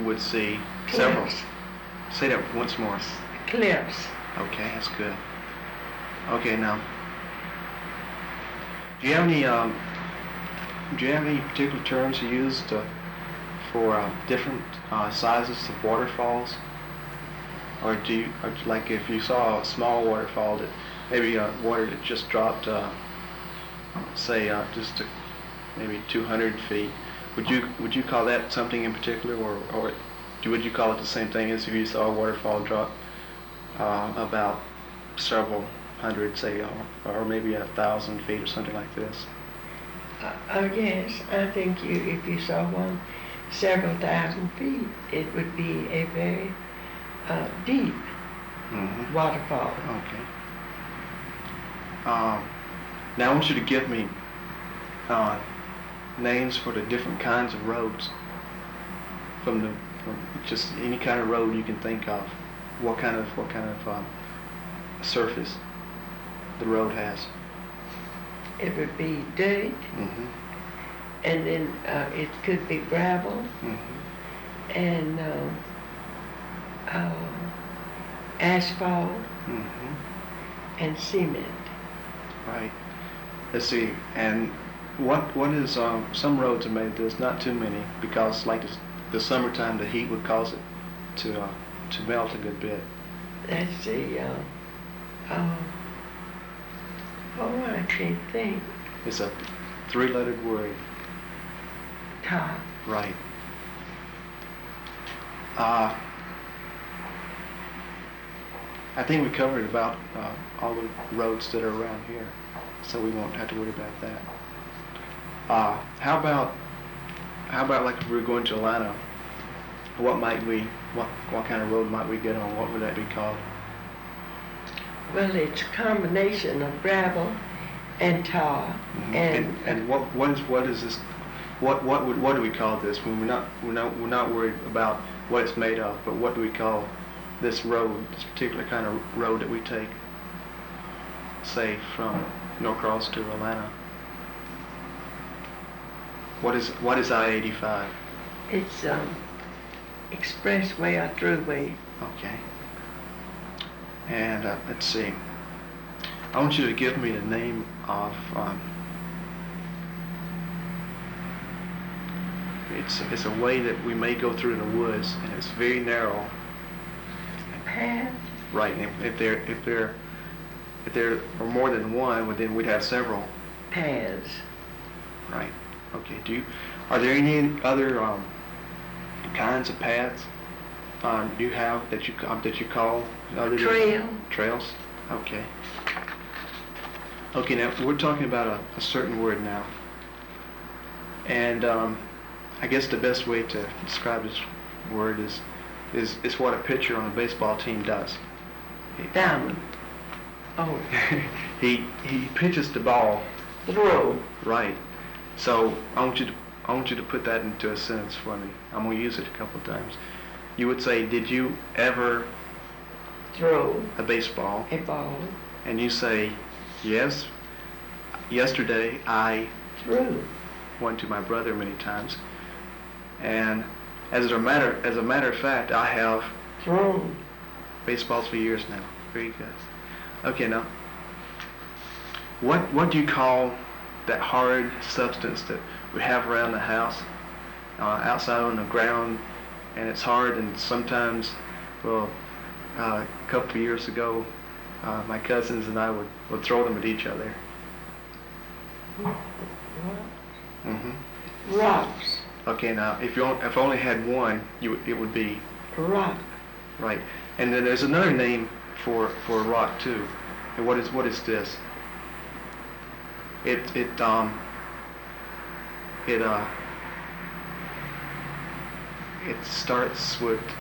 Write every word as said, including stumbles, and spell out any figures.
would see several. Cliffs. Say that once more. Cliffs. Okay, that's good. Okay, now, do you have any um, do you have any particular terms you use to, for uh, different uh, sizes of waterfalls? Or do you, or like if you saw a small waterfall that maybe uh, water that just dropped, uh, say uh, just to maybe two hundred feet, would you would you call that something in particular, or or do, would you call it the same thing as if you saw a waterfall drop uh, about several hundred, say, or, or maybe a thousand feet or something like this? Uh, uh, yes, I think you, if you saw one several thousand feet, it would be a very uh, deep Mm-hmm. waterfall. Okay. Um, now I want you to give me uh, names for the different kinds of roads. From the from just any kind of road you can think of. What kind of what kind of um, surface the road has? It would be dirt, Mm-hmm. and then uh, it could be gravel, Mm-hmm. and uh, uh, asphalt, Mm-hmm. and cement. Right. Let's see. And what what is um, some roads are made? There's not too many because like this, the summertime, the heat would cause it to uh, to melt a good bit. That's the, uh, uh, oh, I can't think. It's a three-lettered word. Top. Right. Uh, I think we covered about uh, all the roads that are around here, so we won't have to worry about that. Uh, how about how about like if we were going to Atlanta? What might we what what kind of road might we get on? What would that be called? Well, it's a combination of gravel and tar, Mhm. and, and and what what is what is this? What what would what do we call this? When we're not we're not we're not worried about what it's made of, but what do we call this road, this particular kind of road that we take, say from Norcross to Atlanta? What is what is I eighty-five? it's um, expressway or throughway. Okay. And uh, let's see. I want you to give me the name of. Um, it's it's a way that we may go through in the woods, and it's very narrow. Path. Right. And if, if there if there if there are more than one, well, then we'd have several. Paths. Right. Okay. Do you? Are there any other um, kinds of paths um, you have that you um, that you call other than- Trail. trails? Okay. Okay. Now we're talking about a, a certain word now, and um, I guess the best way to describe this word is is is what a pitcher on a baseball team does. Down. Oh. he he pitches the ball. Throw. Right. So I want you to I want you to put that into a sentence for me. I'm going to use it a couple of times. You would say, "Did you ever Throw a baseball?" a ball. And you say, "Yes. Yesterday I Through. went to my brother many times, and as a matter as a matter of fact, I have Thrown. baseballs for years now." Very good. Okay, now what what do you call that hard substance that we have around the house, uh, outside on the ground, and it's hard, and sometimes, well, uh, a couple of years ago, uh, my cousins and I would, would throw them at each other. Mm-hmm. Rocks. Okay, now if you on- if I only had one, you would- it would be Rock. right. And then there's another name for for a rock too. And what is what is this? It it um it uh it starts with